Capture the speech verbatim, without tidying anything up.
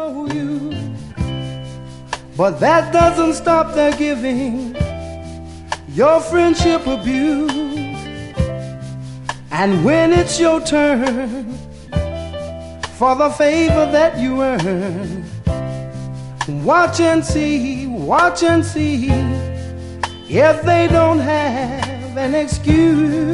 know you, but that doesn't stop their giving your friendship abuse. And when it's your turn for the favor that you earn, watch and see, watch and see if they don't have an excuse.